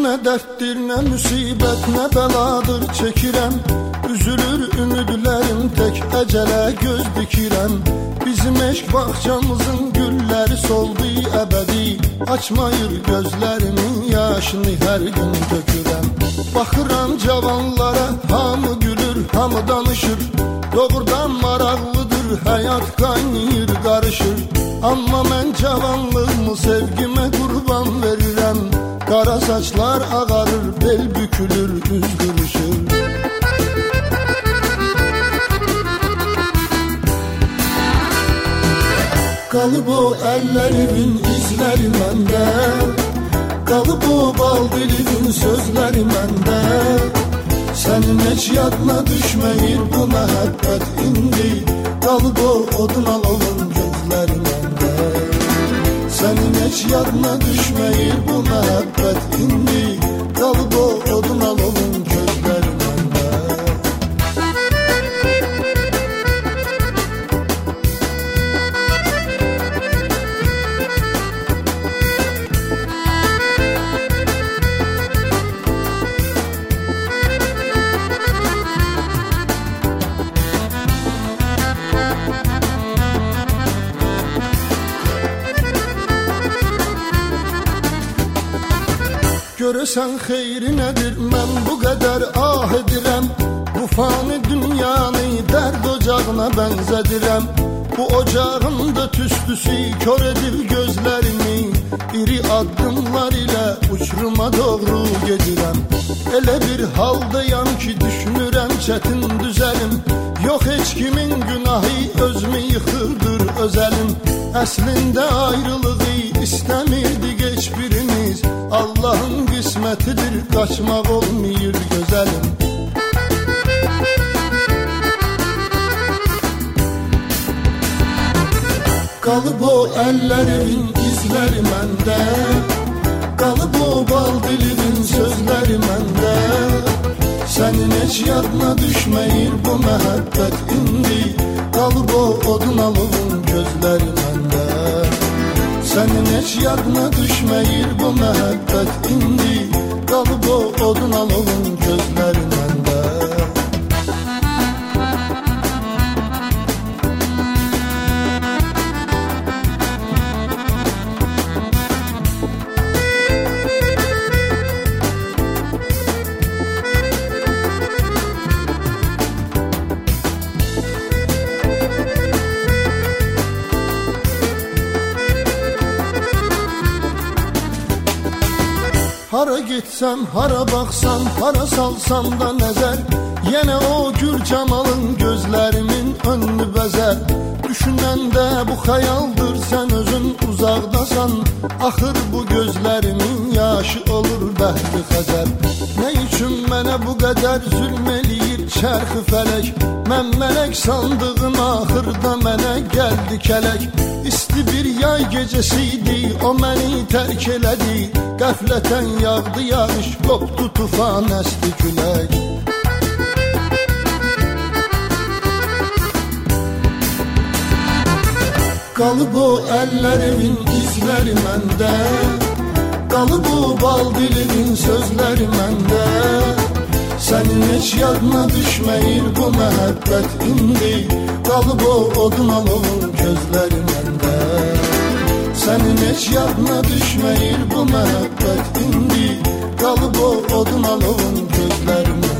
Nə dərddir, nə müsibət, nə bəladır çəkirəm. Üzülür ümidlərim, tək əcələ göz dikirəm. Bizim eşq bağçamızın gülləri soldu əbədi. Açmayır gözlərimin yaşını hər gün tökürəm. Baxıram cavanlara, hamı gülür, hamı danışır. Doğrudan maraqlıdır, həyat qaynayır, qarışır. Amma mən cavanlığımı sevgimə qurban verirəm. Qara saçlar ağarır, bel bükülür, üz qırışır. Qalıb o əllərimin izləri məndə, qalıb o bal dilimin sözləri məndə. Sənin heç yadına düşməyir bu məhəbbət indi. Qalıb o odun alovun gözləri məndə. Sənin heç yadına düşməyir bu məhəbbət indi. Qalıb o odun alovun gözləri məndə. Görəsən xeyri nədir, mən bu qədər ah edirəm. Bu fani dünyanı dərd ocağına bənzədirəm. Bu ocağın da tüstüsü kör edir gözlərimi. İri addımlar ilə uçuruma doğru gedirəm. Elə bir haldayam ki düşünürəm çətin düzəlim. Yox heç kimin günahı, özümü yıxırdır özəlim. Əslində ayrılığı istəmirdik heç birimiz. Allah'ın qismətidir, qaçmaq olmayır gözəlim. Qalıb o əllərimin izləri məndə, qalıb o bal dilimin sözləri məndə. Sənin heç yadına düşməyir bu məhəbbət indi. Qalıb o odun alovun gözləri məndə. Sənin heç yadına düşməyir bu məhəbbət indi. Qalıb o odun alovun gözləri məndə. Hara getsəm, hara baxsam, hara salsam da nəzər. Yenə o gül camalın gözlərimin önünü bəzər. Düşünəndə bu xəyaldır, sən özün uzaqdasan. Axır bu gözlərimin yaşı olur bəhri xəzər. Nə üçün mənə bu qədər zülm eləyir çərxi fələk? Mən mələk sandığım axırda mənə gəldi kələk. İsti bir yay gecəsiydi, o məni tərk elədi. Qəflətən yağdı yağış, qopdu tufan, əsdi külək. Qalıb o əllərimin izləri məndə, qalıb o bal dilimin sözləri məndə. Sənin heç yadına düşməyir bu məhəbbət indi. Qalıb o odun alovun gözləri məndə. Sənin heç yadına düşməyir bu məhəbbət indi. Qalıb o odun alovun gözləri məndə.